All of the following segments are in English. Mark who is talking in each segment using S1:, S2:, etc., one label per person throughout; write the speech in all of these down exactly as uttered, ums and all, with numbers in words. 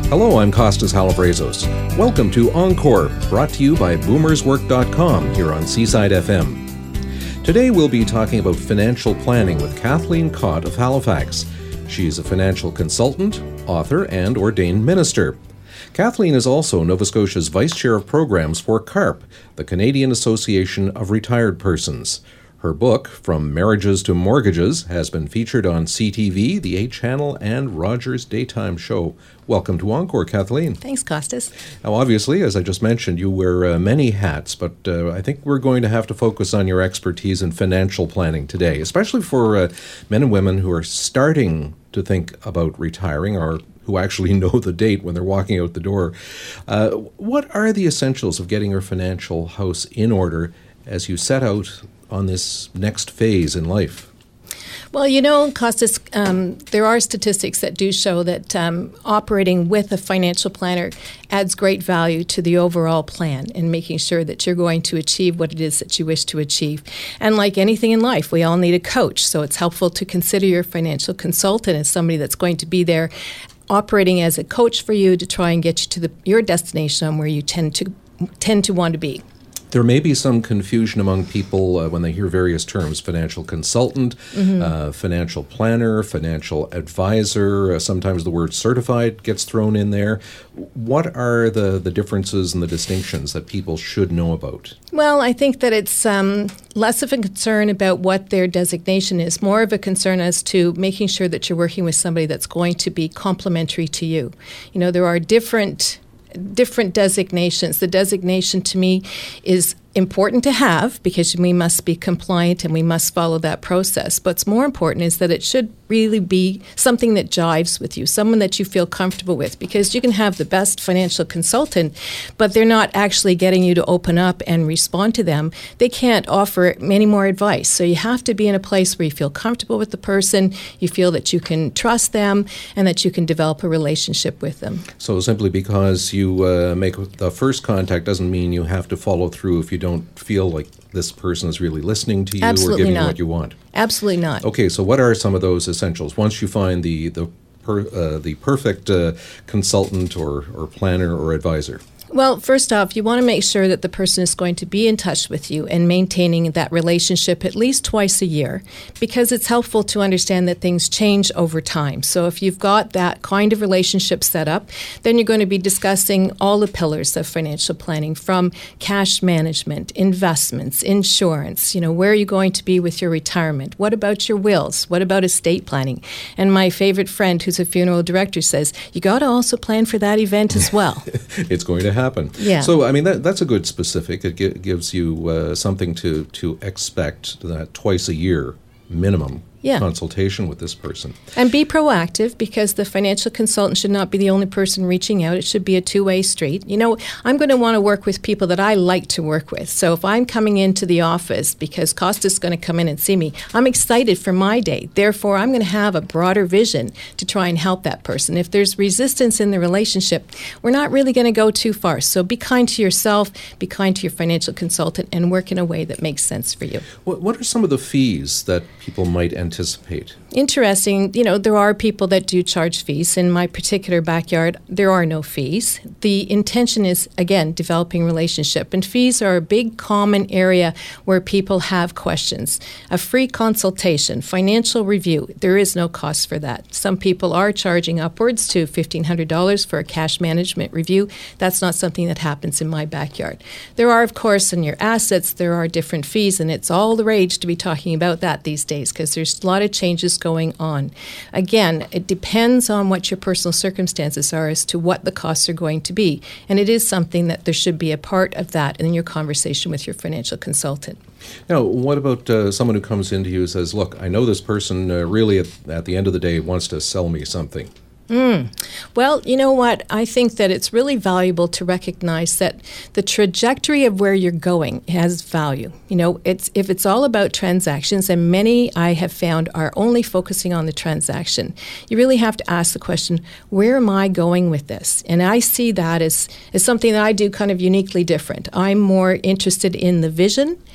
S1: Hello, I'm Costas Halabrazos. Welcome to Encore, brought to you by boomers work dot com here on Seaside F M. Today we'll be talking about financial planning with Kathleen Cott of Halifax. She's a financial consultant, author, and ordained minister. Kathleen is also Nova Scotia's Vice Chair of Programs for CARP, the Canadian Association of Retired Persons. Her book, From Marriages to Mortgages, has been featured on C T V, the eight channel, and Rogers Daytime Show. Welcome to Encore, Kathleen.
S2: Thanks, Costas.
S1: Now, obviously, as I just mentioned, you wear uh, many hats, but uh, I think we're going to have to focus on your expertise in financial planning today, especially for uh, men and women who are starting to think about retiring or who actually know the date when they're walking out the door. Uh, what are the essentials of getting your financial house in order as you set out on this next phase in life?
S2: Well, you know, Costas, um, there are statistics that do show that um, operating with a financial planner adds great value to the overall plan and making sure that you're going to achieve what it is that you wish to achieve. And like anything in life, we all need a coach, so it's helpful to consider your financial consultant as somebody that's going to be there operating as a coach for you to try and get you to the, your destination where you tend to tend to want to be.
S1: There may be some confusion among people uh, when they hear various terms: financial consultant, mm-hmm. uh, financial planner, financial advisor. Uh, sometimes the word certified gets thrown in there. What are the, the differences and the distinctions that people should know about?
S2: Well, I think that it's um, less of a concern about what their designation is, more of a concern as to making sure that you're working with somebody that's going to be complementary to you. You know, there are different different designations. The designation to me is important to have because we must be compliant and we must follow that process. But what's more important is that it should really be something that jives with you, someone that you feel comfortable with, because you can have the best financial consultant, but they're not actually getting you to open up and respond to them. They can't offer any more advice. So you have to be in a place where you feel comfortable with the person, you feel that you can trust them, and that you can develop a relationship with them.
S1: So simply because you uh, make the first contact doesn't mean you have to follow through if you don't feel like this person is really listening to you
S2: Absolutely
S1: or giving
S2: not.
S1: you what you want.
S2: Absolutely not.
S1: Okay, so what are some of those essentials? Once you find the the per, uh, the perfect uh, consultant or, or planner or advisor.
S2: Well, first off, you want to make sure that the person is going to be in touch with you and maintaining that relationship at least twice a year, because it's helpful to understand that things change over time. So if you've got that kind of relationship set up, then you're going to be discussing all the pillars of financial planning, from cash management, investments, insurance, you know, where are you going to be with your retirement? What about your wills? What about estate planning? And my favorite friend, who's a funeral director, says, you got to also plan for that event as well.
S1: It's going to happen. happen.
S2: Yeah.
S1: So, I mean, that, that's a good specific. It gi- gives you uh, something to, to expect that twice a year minimum
S2: yeah.
S1: consultation with this person.
S2: And be proactive, because the financial consultant should not be the only person reaching out. It should be a two-way street. You know, I'm going to want to work with people that I like to work with. So if I'm coming into the office because Costas is going to come in and see me, I'm excited for my day. Therefore, I'm going to have a broader vision to try and help that person. If there's resistance in the relationship, we're not really going to go too far. So be kind to yourself, be kind to your financial consultant, and work in a way that makes sense for you.
S1: What, what are some of the fees that people might anticipate?
S2: Interesting. You know, there are people that do charge fees. In my particular backyard, there are no fees. The intention is, again, developing relationship. And fees are a big common area where people have questions. A free consultation, financial review, there is no cost for that. Some people are charging upwards to fifteen hundred dollars for a cash management review. That's not something that happens in my backyard. There are, of course, in your assets, there are different fees, and it's all the rage to be talking about that these days because there's a lot of changes going on. Again, it depends on what your personal circumstances are as to what the costs are going to be. And it is something that there should be a part of that in your conversation with your financial consultant.
S1: Now, what about uh, someone who comes into you and says, look, I know this person uh, really at, at the end of the day wants to sell me something.
S2: Mm. Well, you know what? I think that it's really valuable to recognize that the trajectory of where you're going has value. You know, it's if it's all about transactions, and many I have found are only focusing on the transaction, you really have to ask the question, where am I going with this? And I see that as, as something that I do kind of uniquely different. I'm more interested in the vision.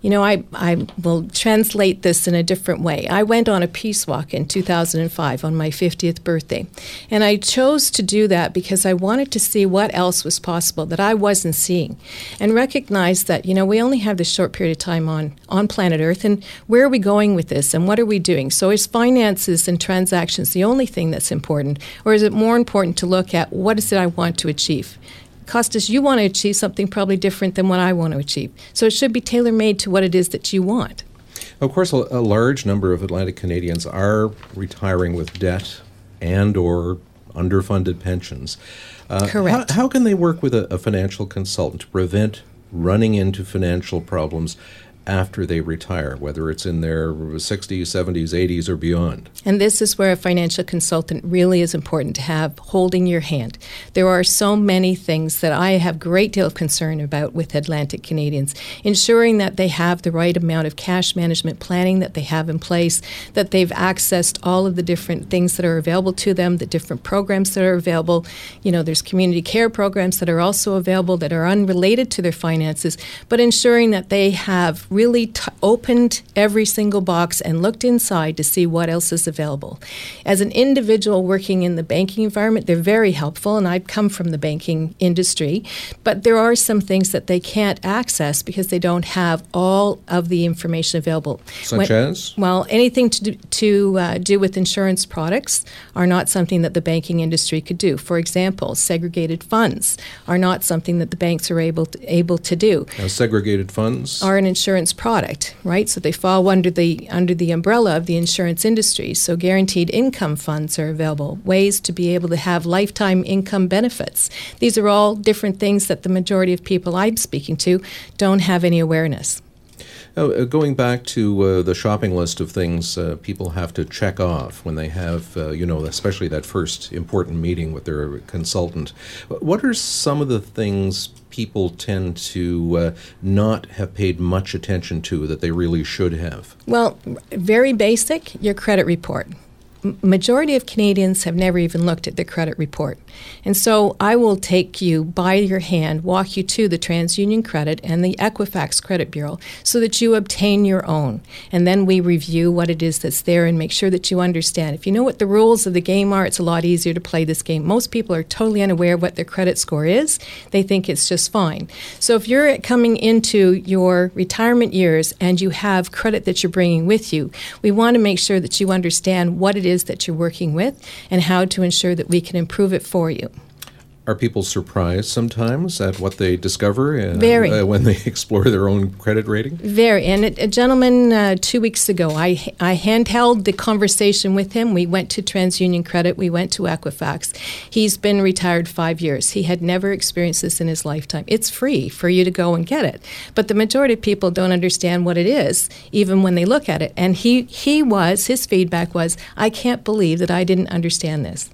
S2: You know, I, I will translate this in a different way. I went on a peace walk in two thousand five on my fiftieth birthday, and I chose to do that because I wanted to see what else was possible that I wasn't seeing, and recognize that, you know, we only have this short period of time on, on planet Earth, and where are we going with this, and what are we doing? So is finances and transactions the only thing that's important, or is it more important to look at what is it I want to achieve? Costas, you want to achieve something probably different than what I want to achieve. So it should be tailor-made to what it is that you want.
S1: Of course, a, a large number of Atlantic Canadians are retiring with debt and or underfunded pensions. Uh,
S2: Correct.
S1: How, how can they work with a, a financial consultant to prevent running into financial problems after they retire, whether it's in their sixties, seventies, eighties, or beyond?
S2: And this is where a financial consultant really is important to have holding your hand. There are so many things that I have a great deal of concern about with Atlantic Canadians, ensuring that they have the right amount of cash management planning that they have in place, that they've accessed all of the different things that are available to them, the different programs that are available. You know, there's community care programs that are also available that are unrelated to their finances, but ensuring that they have really t- opened every single box and looked inside to see what else is available. As an individual working in the banking environment, they're very helpful, and I've come from the banking industry, but there are some things that they can't access because they don't have all of the information available.
S1: Such when, as?
S2: Well, anything to do, to uh, do with insurance products are not something that the banking industry could do. For example, segregated funds are not something that the banks are able to, able to do.
S1: Now, segregated funds
S2: are an insurance product, right? So they fall under the under the umbrella of the insurance industry. So guaranteed income funds are available, ways to be able to have lifetime income benefits. These are all different things that the majority of people I'm speaking to don't have any awareness.
S1: Oh, uh, going back to uh, the shopping list of things uh, people have to check off when they have, uh, you know, especially that first important meeting with their consultant. What are some of the things people tend to uh, not have paid much attention to that they really should have?
S2: Well, very basic, your credit report. Majority of Canadians have never even looked at their credit report. And so I will take you by your hand, walk you to the TransUnion Credit and the Equifax Credit Bureau so that you obtain your own. And then we review what it is that's there and make sure that you understand. If you know what the rules of the game are, it's a lot easier to play this game. Most people are totally unaware of what their credit score is. They think it's just fine. So if you're coming into your retirement years and you have credit that you're bringing with you, we want to make sure that you understand what it is that you're working with and how to ensure that we can improve it for you.
S1: Are people surprised sometimes at what they discover uh,
S2: Very.
S1: Uh, when they explore their own credit rating?
S2: Very. And a, a gentleman uh, two weeks ago, I, I handheld the conversation with him. We went to TransUnion Credit. We went to Equifax. He's been retired five years. He had never experienced this in his lifetime. It's free for you to go and get it. But the majority of people don't understand what it is, even when they look at it. And he, he was, his feedback was, I can't believe that I didn't understand this.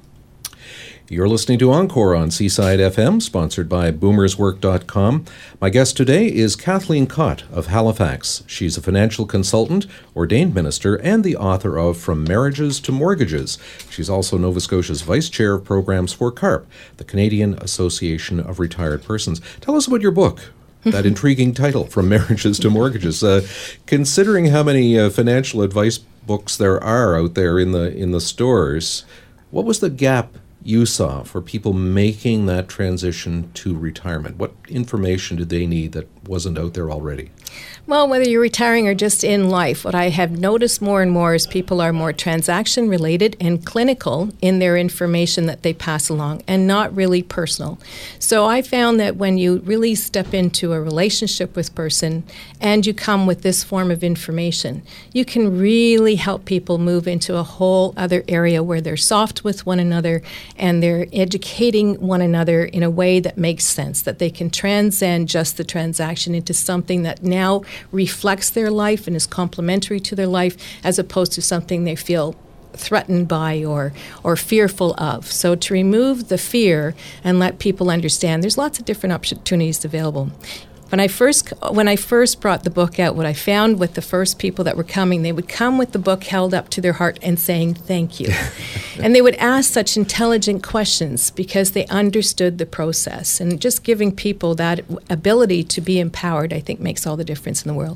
S1: You're listening to Encore on Seaside F M, sponsored by boomers work dot com. My guest today is Kathleen Kott of Halifax. She's a financial consultant, ordained minister, and the author of From Marriages to Mortgages. She's also Nova Scotia's Vice Chair of Programs for CARP, the Canadian Association of Retired Persons. Tell us about your book. That intriguing title, From Marriages to Mortgages. Uh, considering how many uh, financial advice books there are out there in the in the stores, what was the gap you saw for people making that transition to retirement? What information did they need that wasn't out there already?
S2: Well, whether you're retiring or just in life, what I have noticed more and more is people are more transaction-related and clinical in their information that they pass along and not really personal. So I found that when you really step into a relationship with a person and you come with this form of information, you can really help people move into a whole other area where they're soft with one another and they're educating one another in a way that makes sense, that they can transcend just the transaction into something that now reflects their life and is complementary to their life, as opposed to something they feel threatened by or or fearful of. So to remove the fear and let people understand, there's lots of different opportunities available. When I first when I first brought the book out, what I found with the first people that were coming, they would come with the book held up to their heart and saying, thank you. And they would ask such intelligent questions because they understood the process. And just giving people that ability to be empowered, I think, makes all the difference in the world.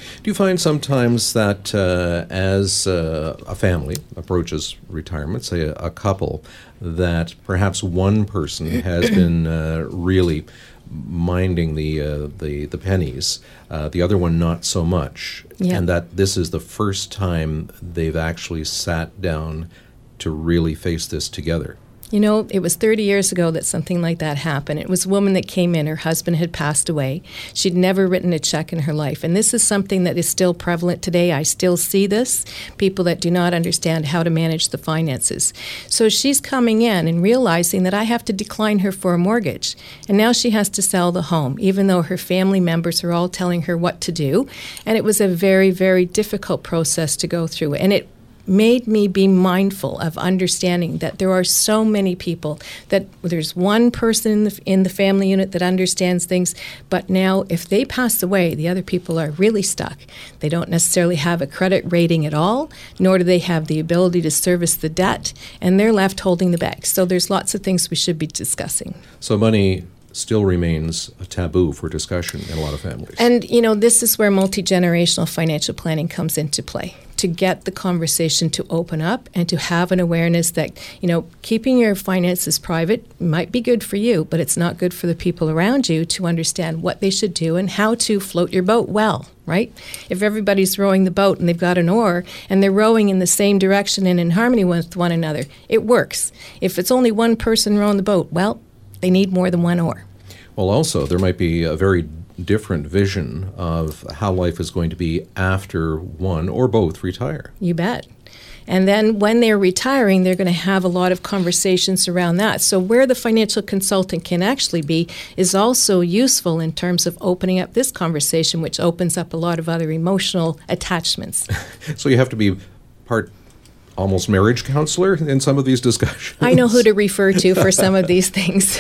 S1: Do you find sometimes that uh, as uh, a family approaches retirement, say a, a couple, that perhaps one person has been uh, really minding the uh, the the pennies, uh, the other one not so much,
S2: yeah.
S1: and that this is the first time they've actually sat down to really face this together?
S2: You know, it was thirty years ago that something like that happened. It was a woman that came in. Her husband had passed away. She'd never written a check in her life. And this is something that is still prevalent today. I still see this, people that do not understand how to manage the finances. So she's coming in and realizing that I have to decline her for a mortgage. And now she has to sell the home, even though her family members are all telling her what to do. And it was a very, very difficult process to go through. And it made me be mindful of understanding that there are so many people, that there's one person in the, in the family unit that understands things, but now if they pass away, the other people are really stuck. They don't necessarily have a credit rating at all, nor do they have the ability to service the debt, and they're left holding the bag. So there's lots of things we should be discussing.
S1: So money still remains a taboo for discussion in a lot of families.
S2: And, you know, this is where multi-generational financial planning comes into play, to get the conversation to open up and to have an awareness that, you know, keeping your finances private might be good for you, but it's not good for the people around you to understand what they should do and how to float your boat well, right? If everybody's rowing the boat and they've got an oar and they're rowing in the same direction and in harmony with one another, it works. If it's only one person rowing the boat, well, they need more than one oar.
S1: Well, also, there might be a very different vision of how life is going to be after one or both retire.
S2: You bet. And then when they're retiring, they're going to have a lot of conversations around that. So where the financial consultant can actually be is also useful in terms of opening up this conversation, which opens up a lot of other emotional attachments.
S1: So you have to be part almost marriage counselor in some of these discussions.
S2: I know who to refer to for some of these things.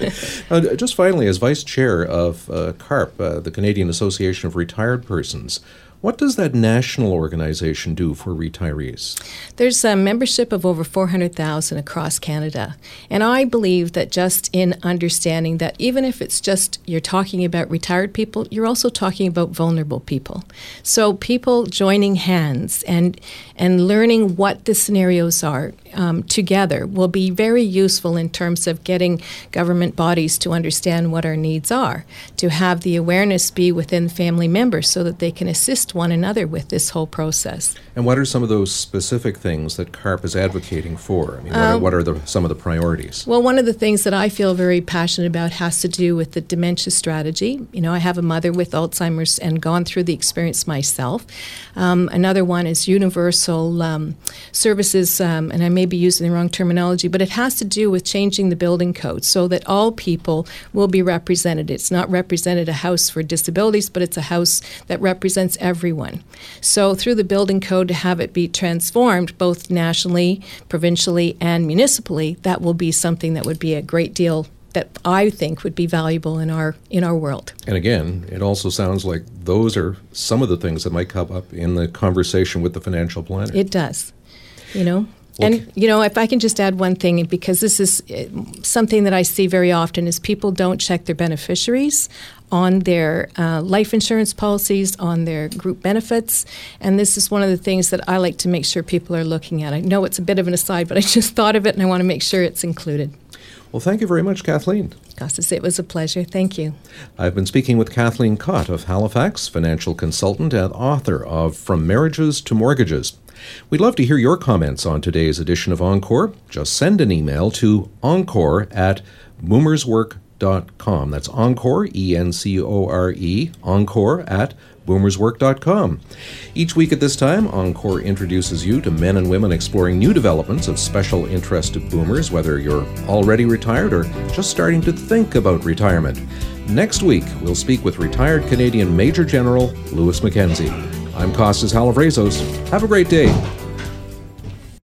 S1: uh, just finally, as vice chair of uh, CARP, uh, the Canadian Association of Retired Persons, what does that national organization do for retirees?
S2: There's a membership of over four hundred thousand across Canada. And I believe that just in understanding that even if it's just you're talking about retired people, you're also talking about vulnerable people. So people joining hands and and learning what the scenarios are um, together will be very useful in terms of getting government bodies to understand what our needs are, to have the awareness be within family members so that they can assist one another with this whole process.
S1: And what are some of those specific things that CARP is advocating for? I mean, what are,
S2: Um,
S1: what are the, some of the priorities?
S2: Well, one of the things that I feel very passionate about has to do with the dementia strategy. You know, I have a mother with Alzheimer's and gone through the experience myself. Um, another one is universal um, services, um, and I may be using the wrong terminology, but it has to do with changing the building code so that all people will be represented. It's not represented a house for disabilities, but it's a house that represents everyone. Everyone. So through the building code, to have it be transformed both nationally, provincially, and municipally, that will be something that would be a great deal that I think would be valuable in our in our world.
S1: And again, it also sounds like those are some of the things that might come up in the conversation with the financial planner.
S2: It does, you know.
S1: Okay.
S2: And, you know, if I can just add one thing, because this is something that I see very often, is people don't check their beneficiaries on their uh, life insurance policies, on their group benefits. And this is one of the things that I like to make sure people are looking at. I know it's a bit of an aside, but I just thought of it and I want to make sure it's included.
S1: Well, thank you very much, Kathleen.
S2: Costas, it was a pleasure. Thank you.
S1: I've been speaking with Kathleen Cott of Halifax, financial consultant and author of From Marriages to Mortgages. We'd love to hear your comments on today's edition of Encore. Just send an email to encore at boomerswork dot com. That's Encore, E N C O R E, Encore at boomerswork dot com. Each week at this time, Encore introduces you to men and women exploring new developments of special interest to boomers, whether you're already retired or just starting to think about retirement. Next week, we'll speak with retired Canadian Major General Louis McKenzie. I'm Costas Halavrazos. Have a great day.